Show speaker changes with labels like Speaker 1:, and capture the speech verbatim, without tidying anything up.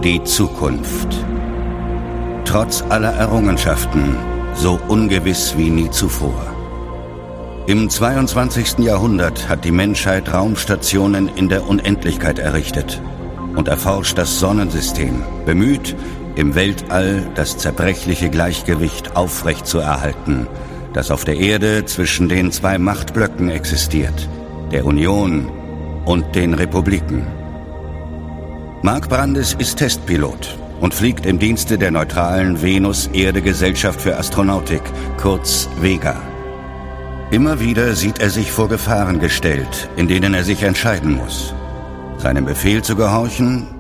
Speaker 1: Die Zukunft. Trotz aller Errungenschaften so ungewiss wie nie zuvor. Im zweiundzwanzigsten Jahrhundert hat die Menschheit Raumstationen in der Unendlichkeit errichtet und erforscht das Sonnensystem, bemüht, im Weltall das zerbrechliche Gleichgewicht aufrechtzuerhalten, das auf der Erde zwischen den zwei Machtblöcken existiert, der Union und den Republiken. Mark Brandes ist Testpilot und fliegt im Dienste der neutralen Venus-Erde-Gesellschaft für Astronautik, kurz Vega. Immer wieder sieht er sich vor Gefahren gestellt, in denen er sich entscheiden muss: seinem Befehl zu gehorchen